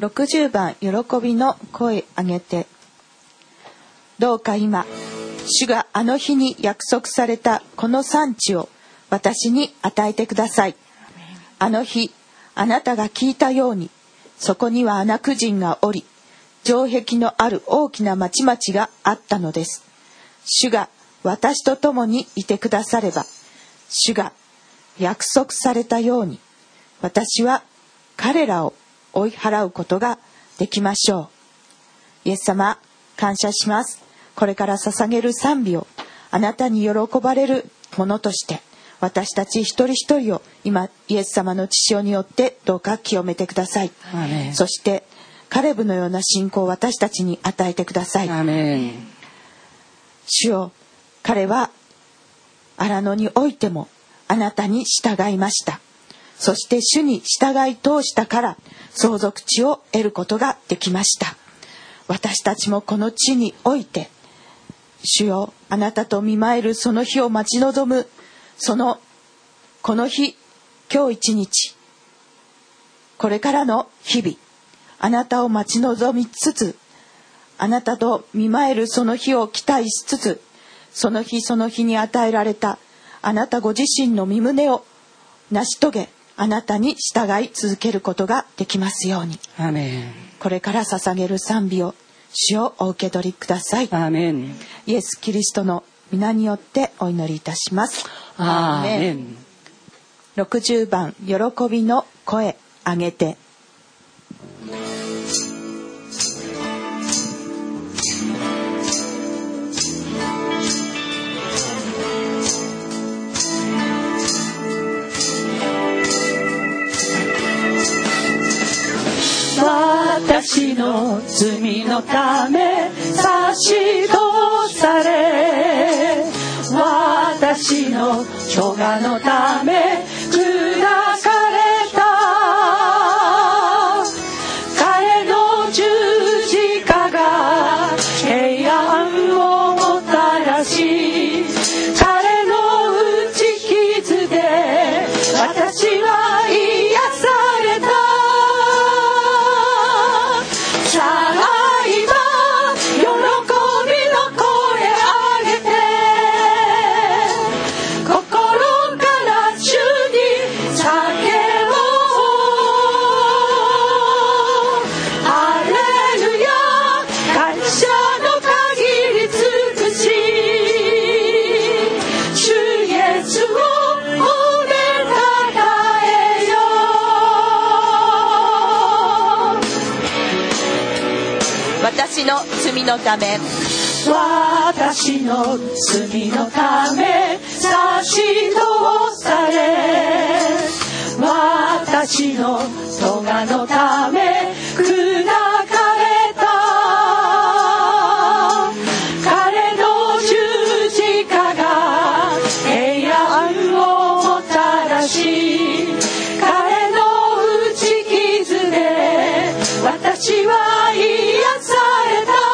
60番喜びの声上げて。どうか今、主があの日に約束されたこの産地を私に与えてください。あの日、あなたが聞いたように、そこにはアナク人がおり、城壁のある大きな町々があったのです。主が私と共にいてくだされば、主が約束されたように、私は彼らを追い払うことができましょう。イエス様、感謝します。これから捧げる賛美をあなたに喜ばれるものとして、私たち一人一人を今イエス様の血潮によってどうか清めてください。そしてカレブのような信仰を私たちに与えてください。主よ、彼は荒野においてもあなたに従いました。そして主に従い通したから相続地を得ることができました。私たちもこの地において、主よ、あなたと見舞えるその日を待ち望む、この日、今日一日、これからの日々、あなたを待ち望みつつ、あなたと見舞えるその日を期待しつつ、その日その日に与えられたあなたご自身の御胸を成し遂げ、あなたに従い続けることができますように。 アメン。 これから捧げる賛美を主をお受け取りください。 アメン。 イエス・キリストの皆によってお祈りいたします。 アーメン。 60番喜びの声上げて。 私の罪のため差し通され、私の咎のため砕かれた。彼の十字架が平安をもたらし、彼の打ち傷で私は癒された。 私の罪のため、 私の罪のため差し通され、私の咎のため砕かれた。彼の十字架が平安をもたらし、彼の打ち傷で私は癒された。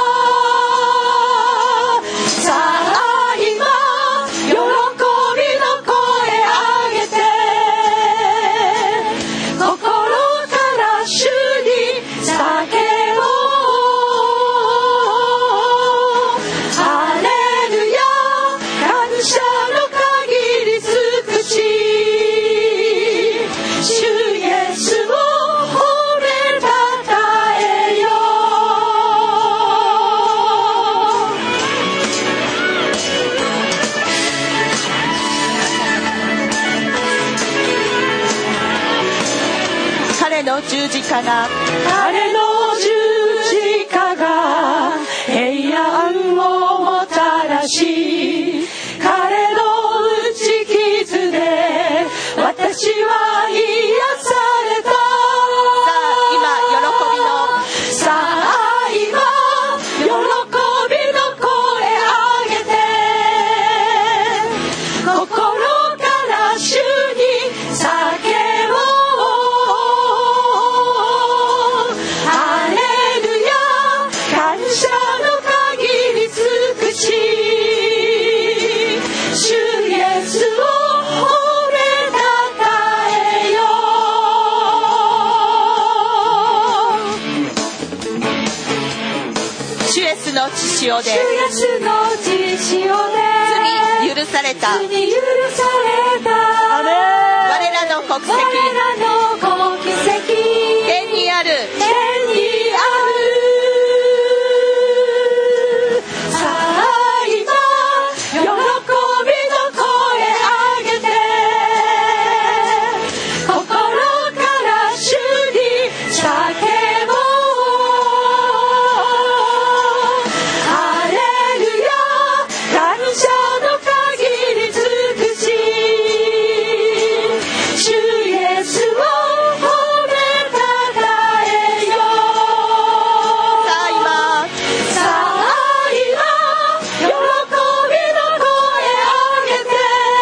十字架が、 彼の十字架が平安をもたらし、彼の打ち傷で私は癒された。さあ今喜びの声上げて、心から主に叫ぼう。主イエスを褒めたたえよう。 潮で主イエスの血潮で罪許された罪許されたアメン。 我らの国籍我らの国籍天にある天にあるさあ今喜びの声上げて心から主に叫ぼうハレルヤ感謝の限り尽くし主イエスを褒めたたえよさあ今さあ今喜びの声上げて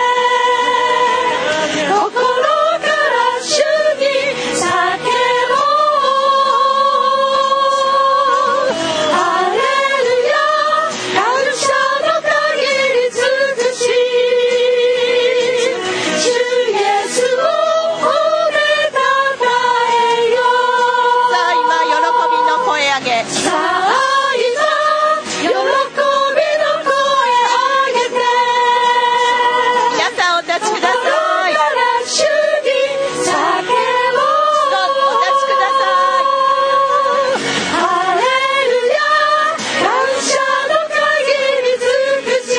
心から主に叫ぼうハレルヤ感謝の限り尽くし主イエスを褒めたたえよさあ今喜びの声上げさあ今喜びの声上げて皆さんお立ちください心から主に叫ぼうお立ちくださハレルヤ感謝の限り尽くし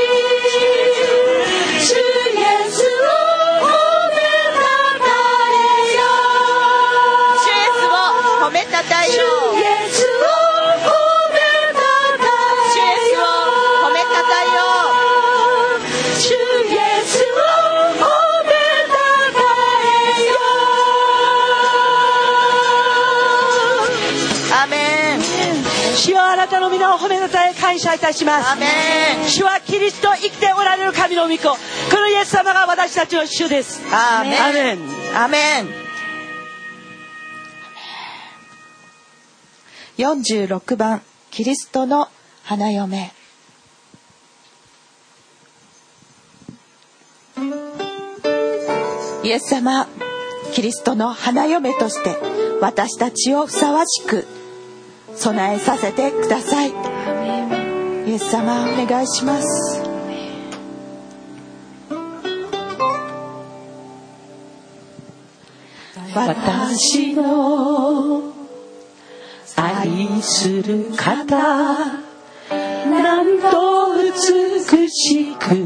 主イエスを褒めたたえよい主イエスを褒めたたえ主ようイエスを褒めたた主イエスを褒めたたえよう主イエスを褒めたたえよアメン主はあなたの皆を褒めたたえ感謝いたします。 アメン主はキリスト生きておられる神の御子、このイエス様が私たちの主です。 アメンアメン。 アメン46番キリストの花嫁。イエス様、キリストの花嫁として私たちをふさわしく備えさせてください。イエス様、お願いします。 私の愛する方、なんと美しく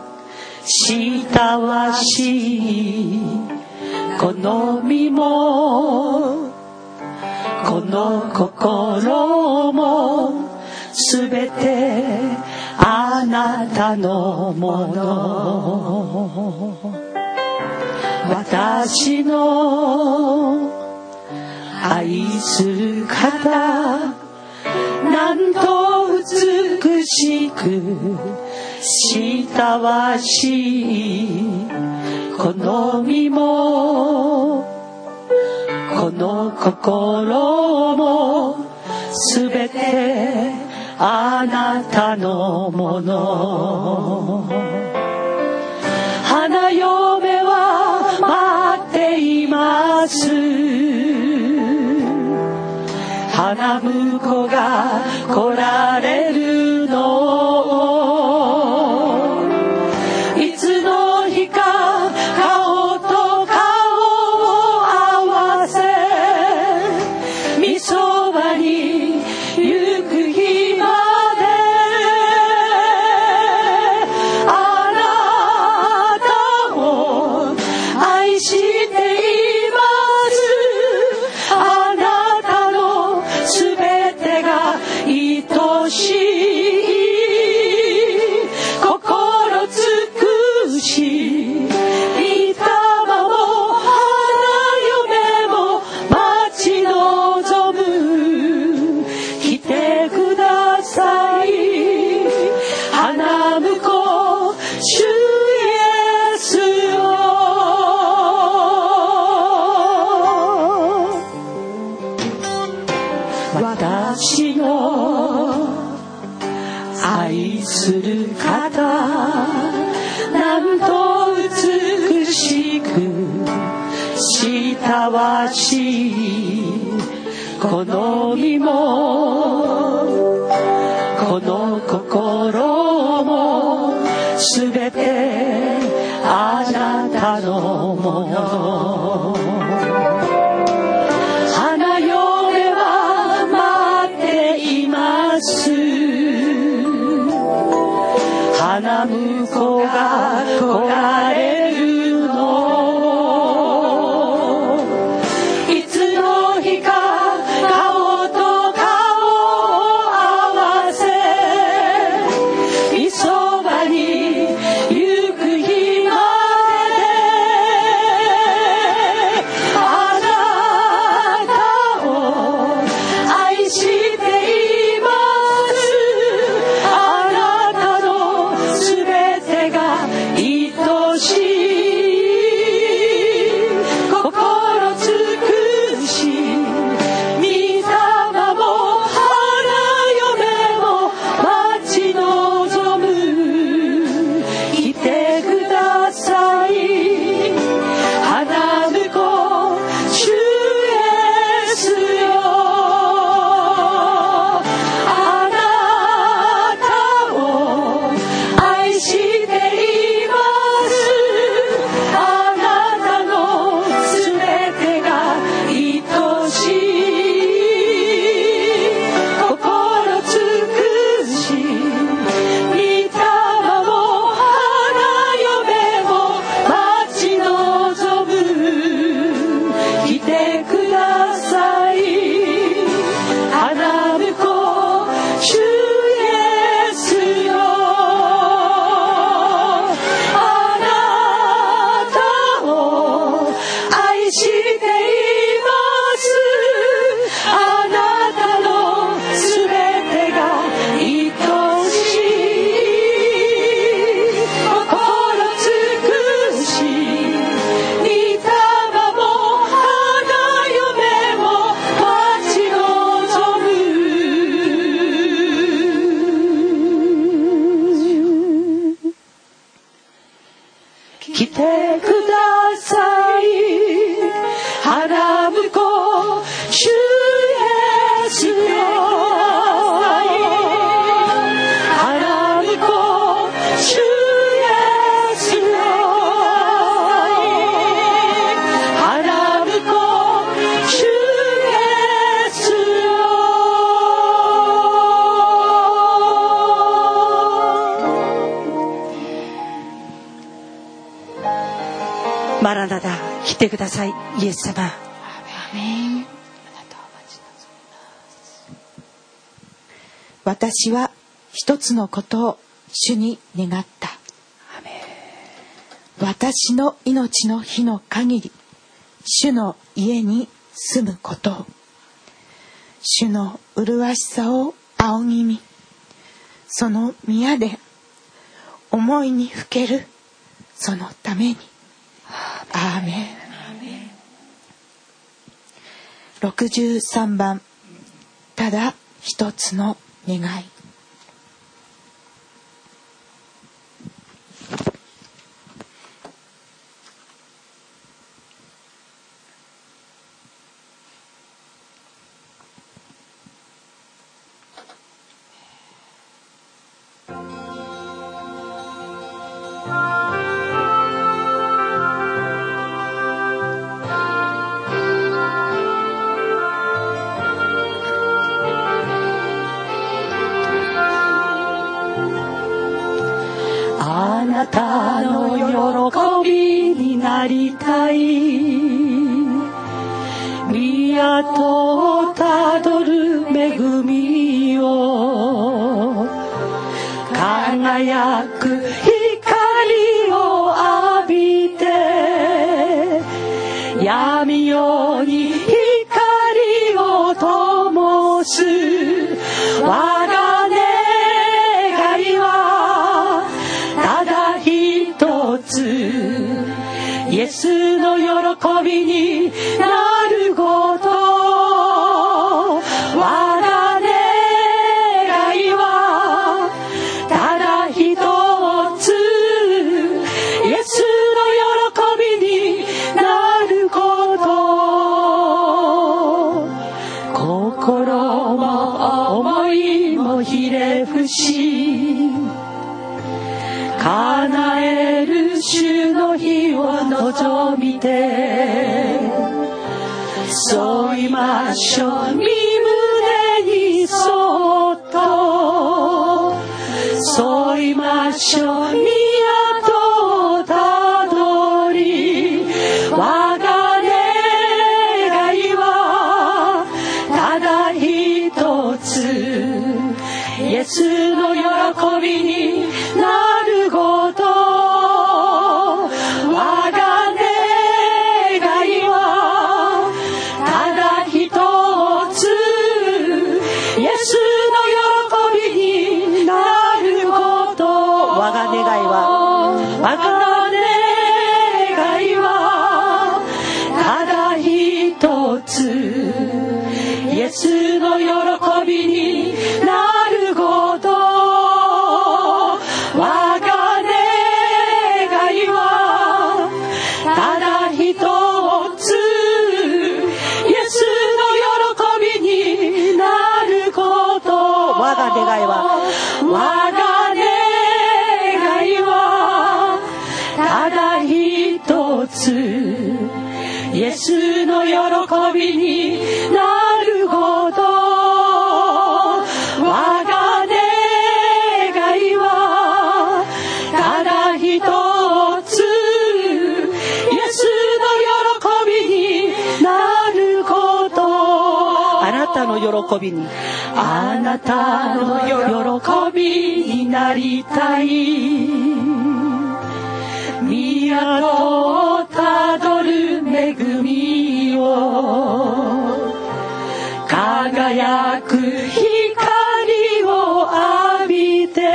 親しいこの身もこの心もすべてあなたのもの。私の愛する方、なんと美しく親しいこの身もこの心もすべてあなたのもの。花嫁は待っています。花婿が来られるの。いつの日か顔と顔を合わせ、御そばに行く日まで、あなたを愛しています。あなたのすべてが愛しい。心尽くし、御霊も花嫁も待ち望む。来てください、花婿主イエスを。私の愛する方、なんと美しく親しいこの身もこ心もすべてあなたのもの。花嫁は待っています。花婿が来られるの。いつの日か顔と顔を合わせ、みそばに行く日まであなたを愛しています。あなたのすべてが愛しい。心尽くし御霊も花嫁も待ち望む。来てください。花婿主イエスよ。あなたを愛しています。あなたのすべてが愛しい。心尽くし御霊も花嫁も待ち望む。来てください。花婿主イエスよ。あなたを愛しています。あなたのすべてが愛しい。心尽くし御霊も花嫁も待ち望む。来てください。花婿主イエスよ。花婿主イエスよ。花婿主イエスよ。マラナダ、来てくださいイエス様。 私は一つのことを主に願った。私の命の日の限り主の家に住むことを、主の麗しさを仰ぎ見、その宮で思いにふけるそのために。アーメン。63番、ただ一つの願い。 あなたの喜びになりたい。宮をたどる恵みを、輝く光を浴びて、闇夜に光を灯す。我が願いはただ一つ、イエスの喜びになること。我が願いはただ一つ、イエスの喜びになること。心も思いもひれ伏し、 添いましょう。身胸にそっと添いましょう。宮とたどり我が願いはただ一つ、イエスの喜びになること。我が願いはただ一つ、イエスの喜びになること。 我が願いは我が願いはただ一つ、イエスの喜びになること。我が願いはただ一つ、イエスの喜びになること。 我が願いは我が願いはただ一つ、イエスの喜びになること。我が願いはただ一つ、イエスの喜びになること。 あなたの喜びにあなたの喜びになりたい。宮とたどる恵みを輝く光を浴びて、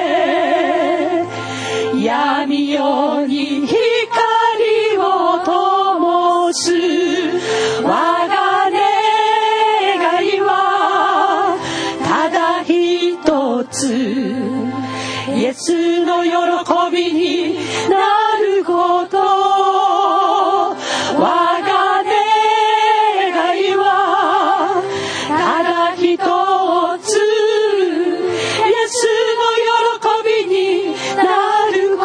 闇夜に光を灯す。我が願いはただ一つ、イエスの喜びになること。我が願いはただ一つ、イエスの喜びになること。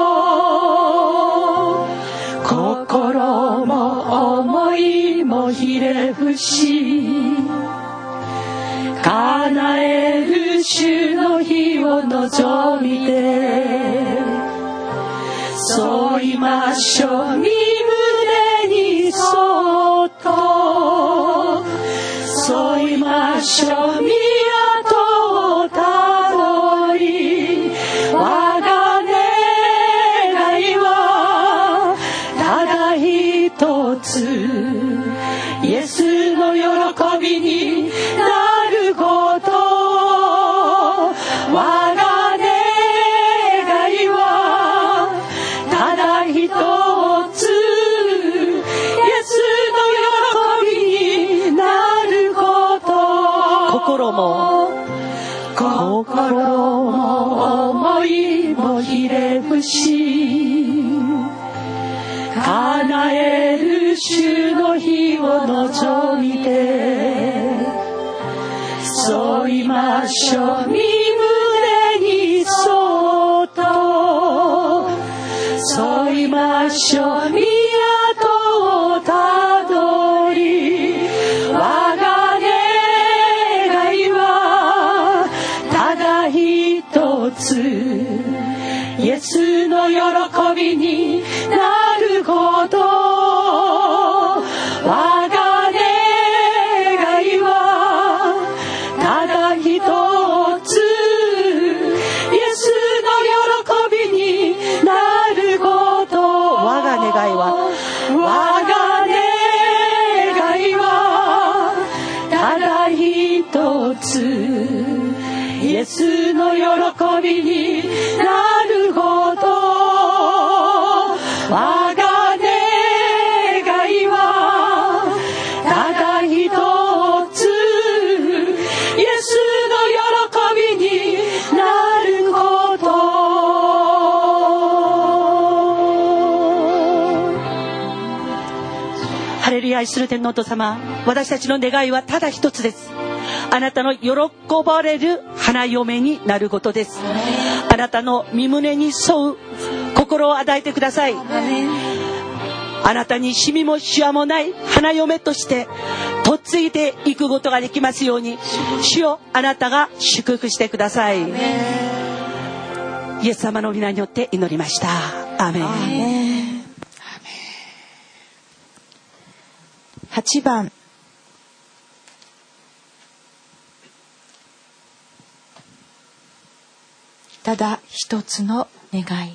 心も思いもひれ伏し、叶える主の日を望みて、添いましょう。身胸にそっと添いましょう。宮とたどり我が願いはただ一つ、イエスの喜びになること。我が願いはただ一つ、イエスの喜びになること。 心も思いもひれ伏し、叶える主の日を望みて、添いましょう。身胸にそっと添いましょう。宮とたどり我が願いはただ一つ、イエスの喜びになること。我が願いはただ一つ、イエスの喜びになること。 我が願いは我が願いはただ一つ、イエスの喜びになること。我が願いはただ一つ、イエスの喜びになること。 ハレルヤ。愛する天皇お父様、私たちの願いはただ一つです。あなたの喜ばれる花嫁になることです。あなたの身胸に沿う心を与えてください。 あなたにシミもシワもない花嫁として嫁いでいくことができますように、主よ、あなたが祝福してください。イエス様の皆によって祈りました。アーメン。 8番、ただ一つの願い。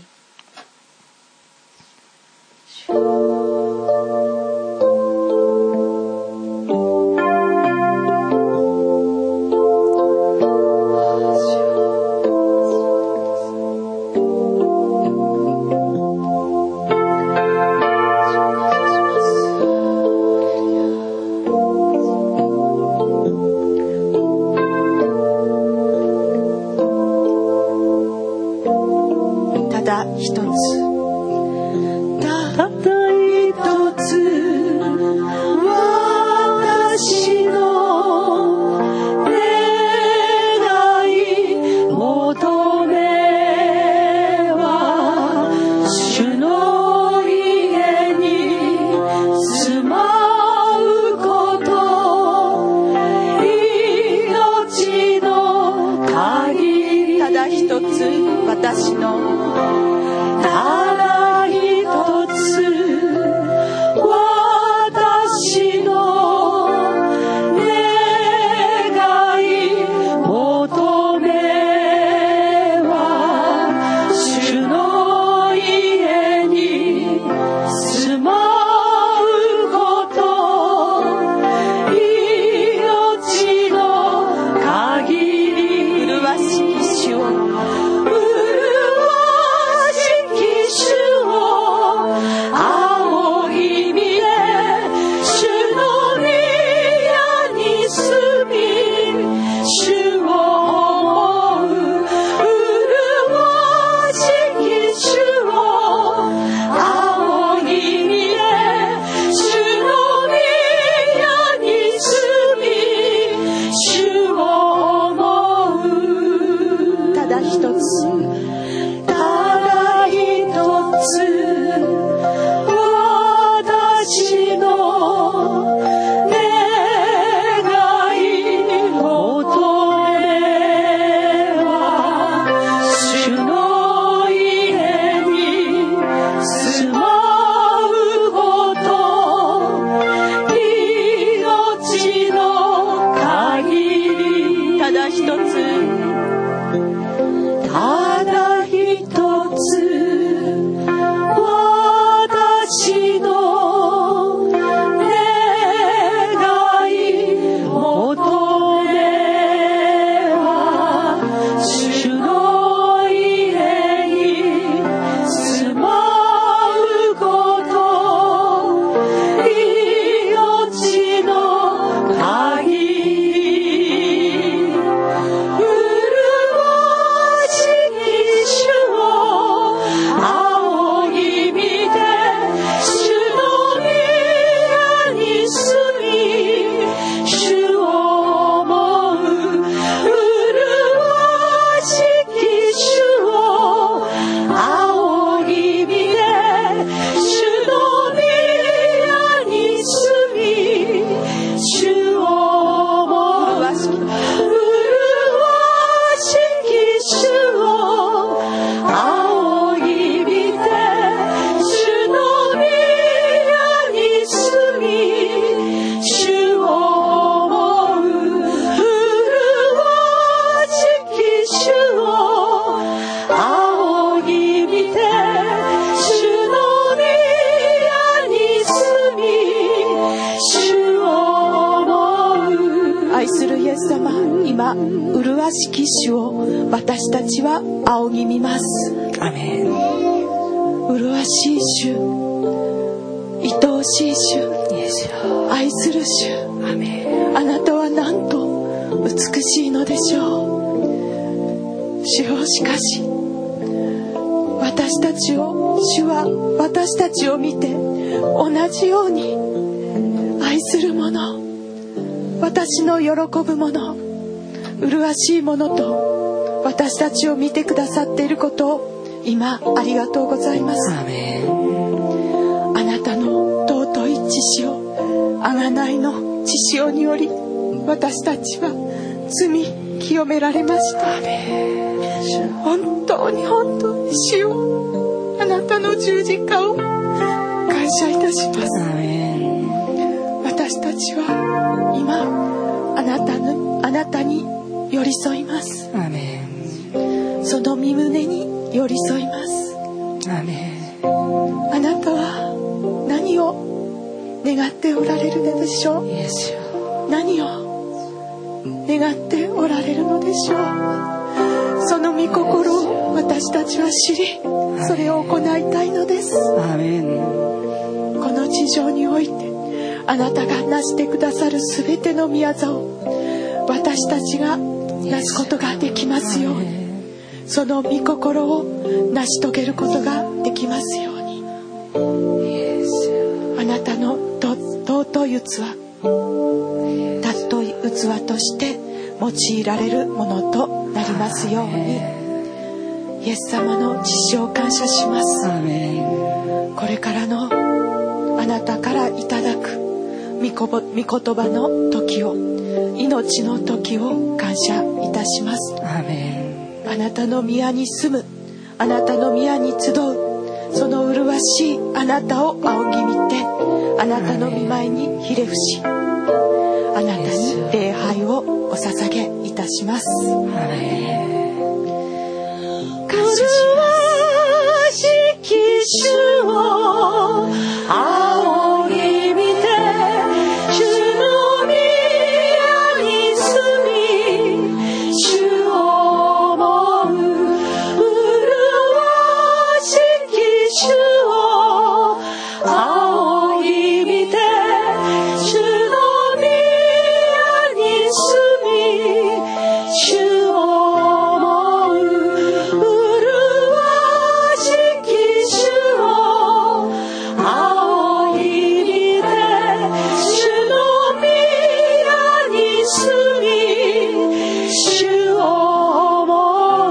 麗しき主を私たちは仰ぎ見ます。 アメン。 麗しい主、愛おしい主、愛する主、 アメン。 あなたはなんと美しいのでしょう。主よ、しかし主は私たちを見て同じように愛するもの、私の喜ぶもの、麗しいものと私たちを見てくださっていることを今ありがとうございます。 アメン。 あなたの血潮、贖いの血潮により私たちは罪清められました。本当に本当に主よ、あなたの十字架を感謝いたします。私たちは今あなたに寄り添います。その御胸に寄り添います。あなたは何を願っておられるのでしょう。何を願っておられるのでしょう。その御心を私たちは知り、それを行いたいのです。この地上においてあなたがなしてくださるすべての御業を私たちがなすことができますように、その御心を成し遂げることができますように、あなたの尊い器、尊い器として用いられるものとなりますように、イエス様の血潮を感謝します。これからのあなたからいただく御言葉の時を、命の時を感謝いたします。あなたの宮に住む、あなたの宮に集う、その麗しいあなたを仰ぎ見て、あなたの御前にひれ伏し、あなたに礼拝をお捧げいたします。感謝します。主を仰ぎ見て、主の宮に住み、主を思う麗しき主を仰ぎ見て、主の宮に住み、主を思う麗しき主を仰ぎ見て、主の宮に住み、主を思う。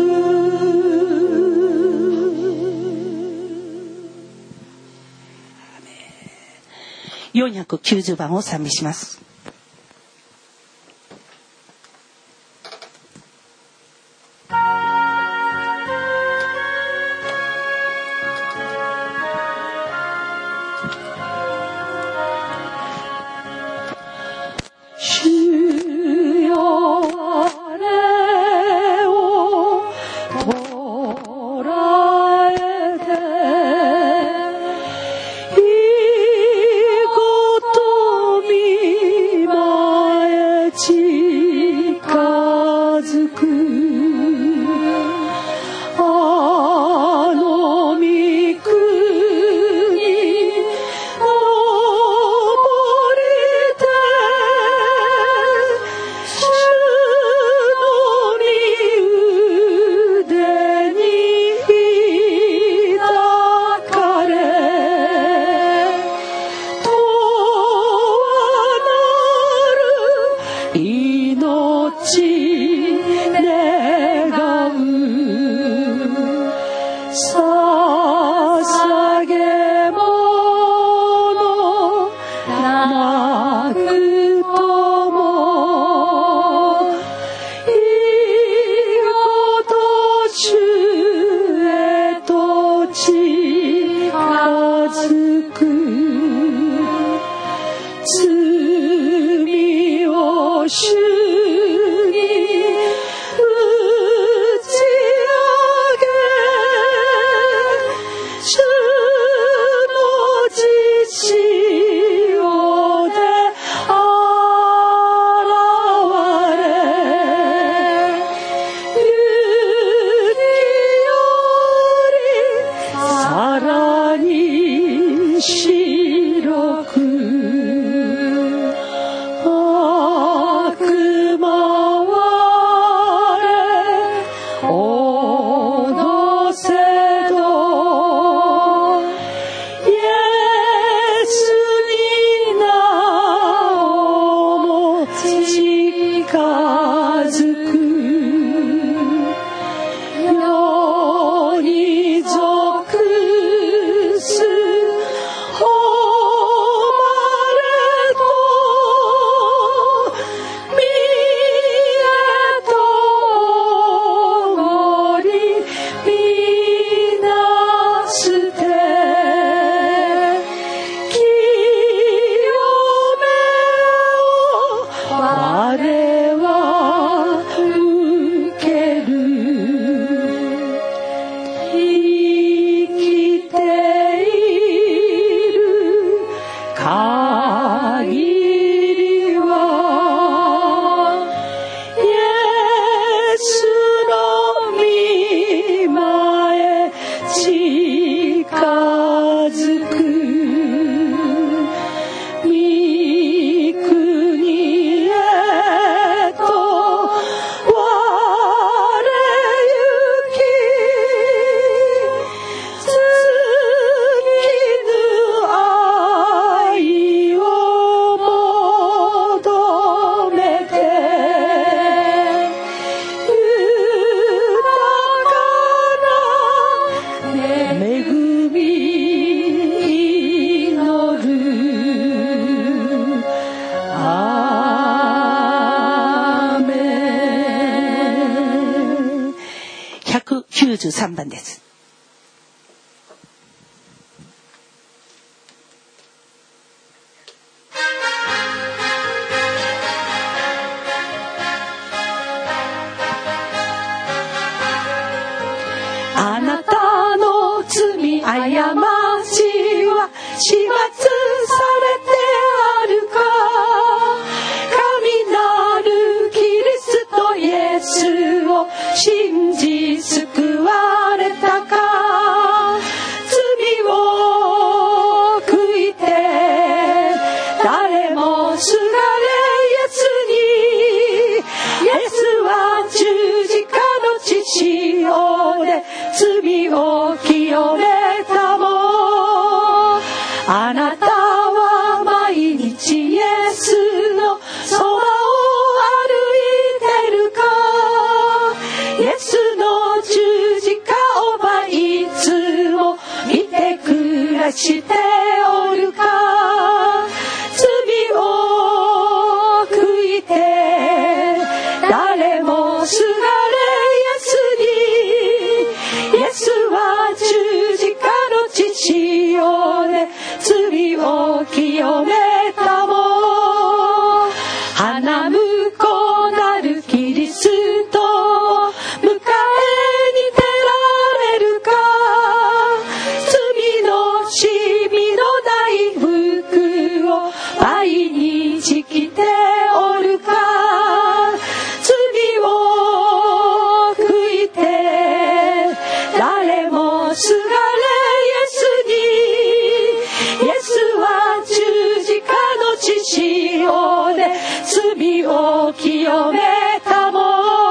490番を賛美します。 主よ、あれを捉えて、いいこと見舞え近づく、あの御国登りて、主の御腕に抱かれ、永なる命願う、捧げ物なくとも、いいこと主へと近づく、罪を主に打ち上げ、主の血潮で現れ、雪よりさらに白くりはイエスの御前近づく御国へと我行き尽きぬ愛を求めて豊かな恵み祈るアーメン。 193番です。 あなたの罪過ちは始末されてあるか。神なるキリストイエスを信じ救われたか。罪を悔いて誰もすがれイエスに。イエスは十字架の血潮で罪を清めたも。あなたは毎日イエスのそばを歩いてるか。イエスの十字架をいつも見て暮らしておるか。罪を悔いて誰もすがれイエスに。イエスは十字架の血潮で罪を清めたも。花婿なるキリストを迎えに出られるか。罪のしみのない服を毎日着ておるか。罪を悔いて誰もすがれイエスに。イエスは十字架の血潮で罪を清めたも。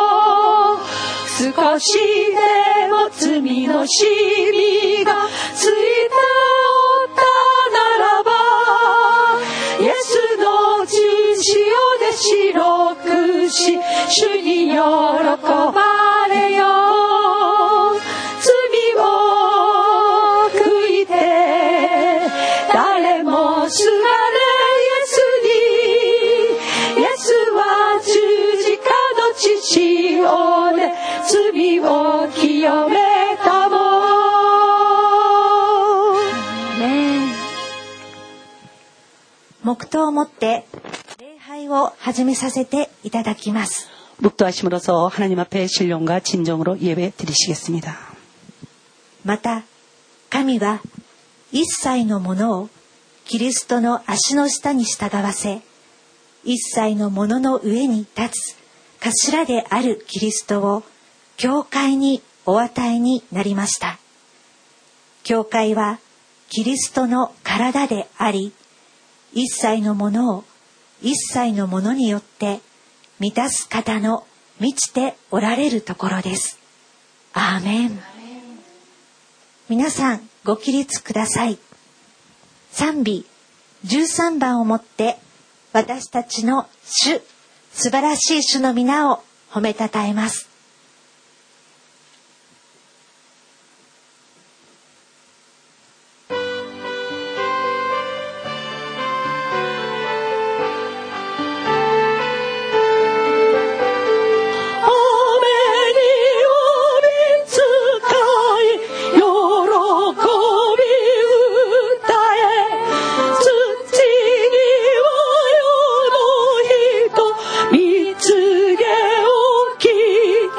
少しでも罪のしみがついておったならば、イエスの血潮で白くし主に喜ばれよ。罪を悔いて誰もすがれイエスに。イエスは十字架の血潮で罪を清めたも。 黙祷をもって礼拝を始めさせていただきます。 묵도하심으로써 하나님 앞에 신령과 진정으로 예배 드리시겠습니다. また神は一切のものをキリストの足の下に従わせ、一切のものの上に立つ頭であるキリストを教会にお与えになりました。教会はキリストの体であり、一切のものを一切のものによって満たす方の満ちておられるところです。アーメン。皆さんご起立ください。賛美13番をもって私たちの主、素晴らしい主の皆を褒めたたえます。 見つけおき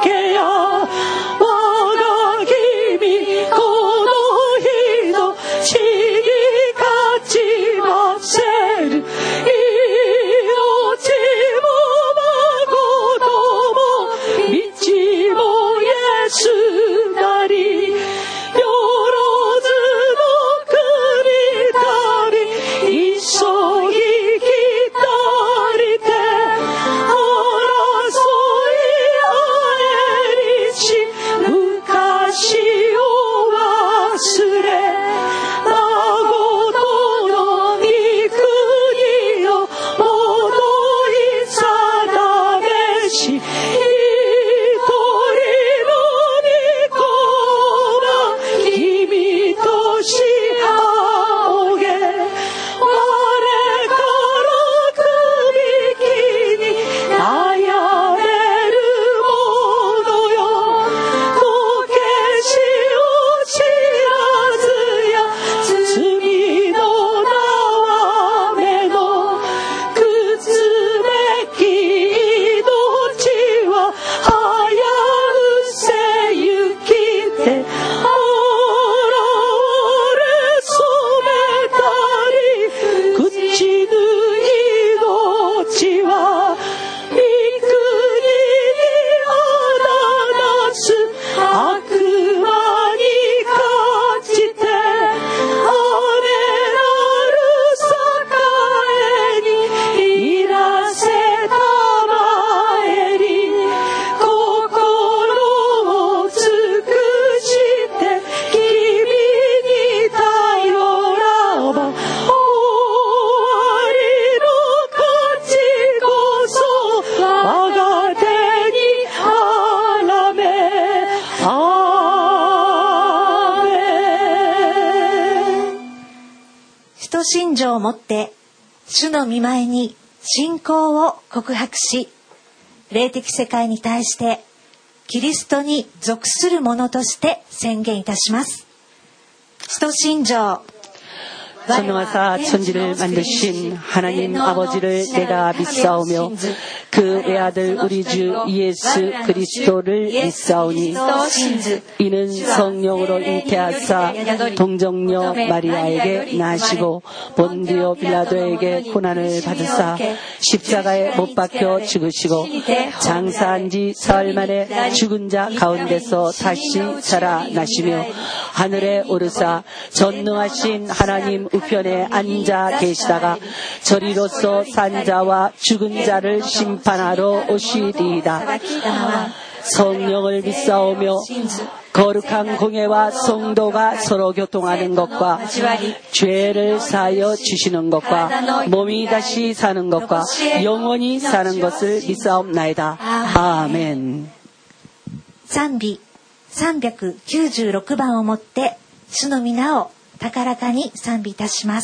をもって主の御前に信仰を告白し、霊的世界に対してキリストに属する者として宣言いたします。使徒信条。 선왕하사 천지를 만드신 하나님 아버지를 내가 믿사오며 그 외아들 우리 주 예수 그리스도를 믿사오니 이는 성령으로 잉태하사 동정녀 마리아에게 나시고 본디오 빌라도에게 고난을 받으사 십자가에 못 박혀 죽으시고 장사한 지 사흘 만에 죽은 자 가운데서 다시 살아나시며 하늘에 오르사 전능하신 하나님 우편에 앉아 계시다가 저리로서 산 자와 죽은 자를 심판하러 오시리이다. 성령을 믿사오며 거룩한 공예와 성도가 서로 교통하는 것과 죄를 사하여 주시는 것과 몸이 다시 사는 것과 영원히 사는 것을 믿사옵나이다. 아멘. 賛美396番をもって主の皆を高らかに賛美いたします。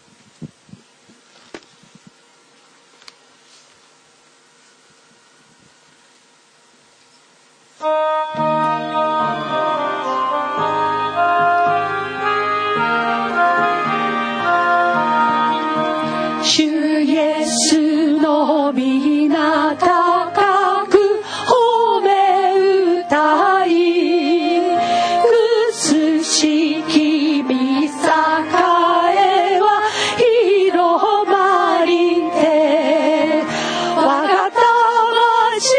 主イエスの皆高く褒め歌い、苦しき御栄は広まりて、我が魂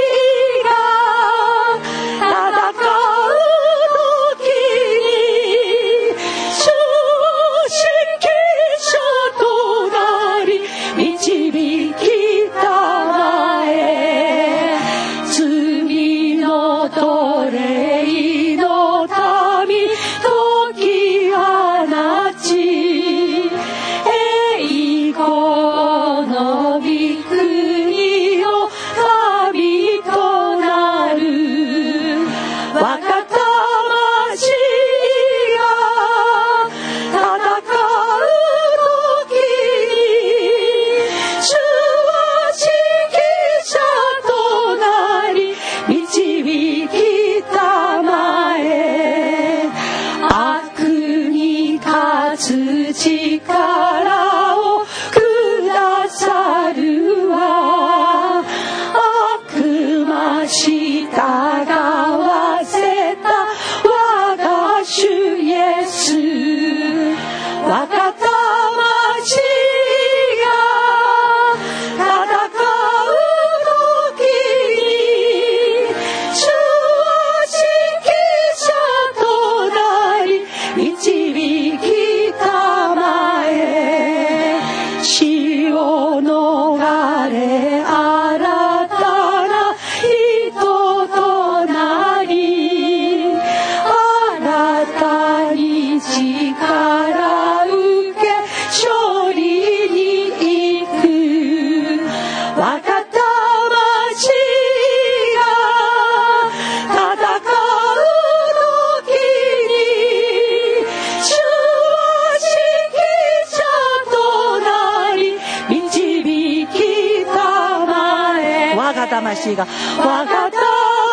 が戦う時に主指揮者となり導きたまえ、罪の奴隷の民解き放ち、栄光の御国を神となる。我が魂が戦う時に主は指揮者となり導きたまえ、悪に勝つ力をくださるわ。悪魔従わせた我が主イエス、我が魂が戦う時に主は指揮者となり導きたまえ、死を逃れ新たな人となり、新たに力受け勝利に行く。我が魂が戦う時に主は指揮者となり導きたまえ、 我が魂が我が魂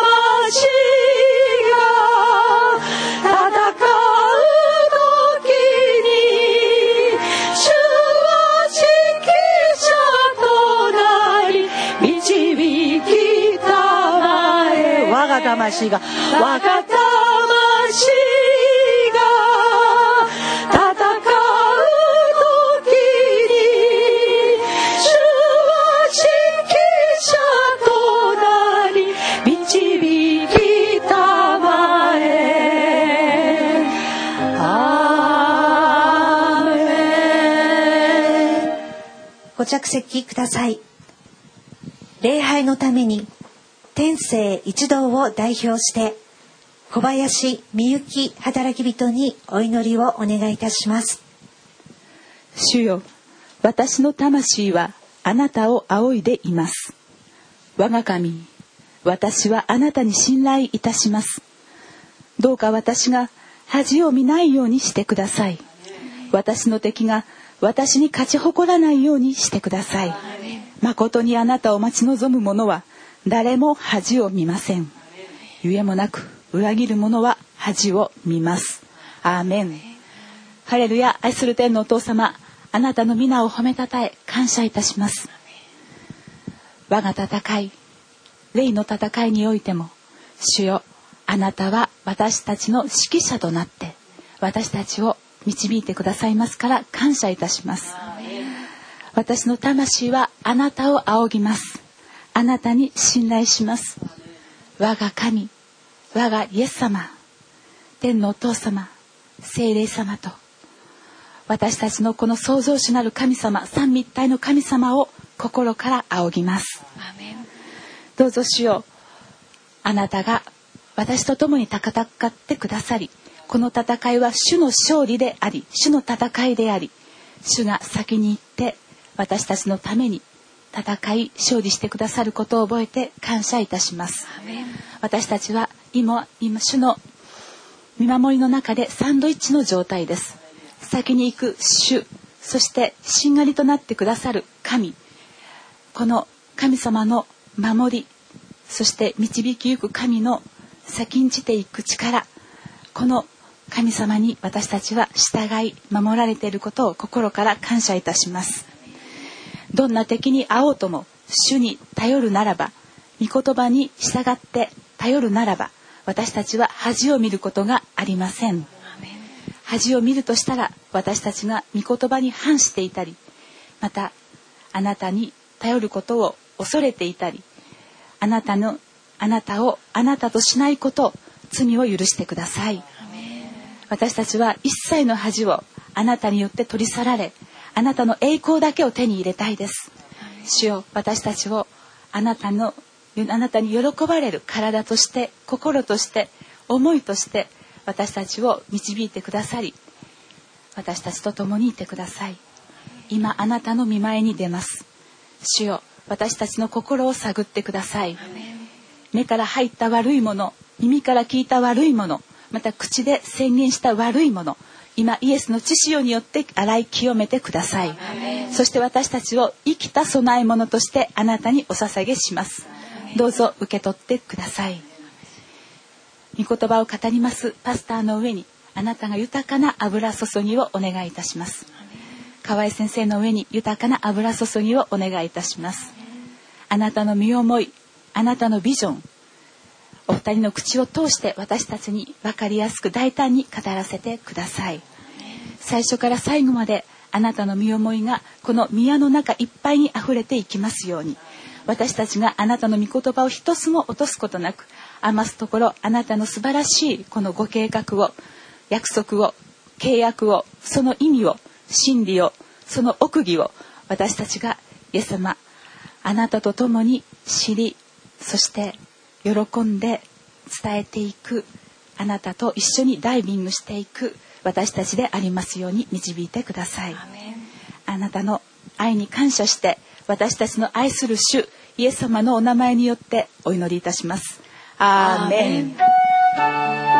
が戦う時に主は指揮者となり導きたまえ、 我が魂が我が魂が戦う時に主は指揮者となり導きたまえ。アーメン。 ご着席ください。礼拝のために天聖一同を代表して小林美幸働き人にお祈りをお願いいたします。 主よ、私の魂はあなたを仰いでいます。我が神、私はあなたに信頼いたします。どうか私が恥を見ないようにしてください。私の敵が私に勝ち誇らないようにしてください。誠にあなたを待ち望む者は誰も恥を見ません。ゆえもなく裏切る者は恥を見ます。アーメン。ハレルヤ。愛する天のお父様、あなたの皆を褒めたたえ感謝いたします。我が戦い、霊の戦いにおいても、主よ、あなたは私たちの指揮者となって私たちを導いてくださいますから感謝いたします。私の魂はあなたを仰ぎます。あなたに信頼します。我が神、我がイエス様、天のお父様、聖霊様と私たちのこの創造主なる神様、三位一体の神様を心から仰ぎます。どうぞ主よ、あなたが私と共に戦ってくださり、この戦いは主の勝利であり、主の戦いであり、主が先に行って私たちのために戦い勝利してくださることを覚えて感謝いたします。私たちは今主の見守りの中でサンドイッチの状態です。先に行く主、そしてしんがりとなってくださる神、この神様の守り、そして導きゆく神の先んじていく力、この神様に私たちは従い守られていることを心から感謝いたします。どんな敵に会おうとも主に頼るならば、御言葉に従って頼るならば、私たちは恥を見ることがありません。恥を見るとしたら、私たちが御言葉に反していたり、またあなたに頼ることを恐れていたり、あなたをあなたとしないこと、罪を許してください。私たちは一切の恥をあなたによって取り去られ、あなたの栄光だけを手に入れたいです。主よ、私たちをあなたに喜ばれる体として、心として、思いとして私たちを導いてくださり、私たちと共にいてください。今あなたの御前に出ます。主よ、私たちの心を探ってください。目から入った悪いもの、耳から聞いた悪いもの、また口で宣言した悪いもの、今イエスの血潮によって洗い清めてください。そして私たちを生きた供え物としてあなたにお捧げします。どうぞ受け取ってください。御言葉を語りますパスターの上にあなたが豊かな油注ぎをお願いいたします。河合先生の上に豊かな油注ぎをお願いいたします。あなたの身思い、あなたのビジョン、お二人の口を通して私たちに分かりやすく大胆に語らせてください。最初から最後まであなたの身思いがこの宮の中いっぱいにあふれていきますように、私たちがあなたの御言葉を一つも落とすことなく、余すところあなたの素晴らしいこのご計画を、約束を、契約を、その意味を、真理を、その奥義を私たちがイエス様あなたと共に知り、そして喜んで伝えていく、あなたと一緒にダイビングしていく私たちでありますように導いてください。あなたの愛に感謝して私たちの愛する主イエス様のお名前によってお祈りいたします。アーメン。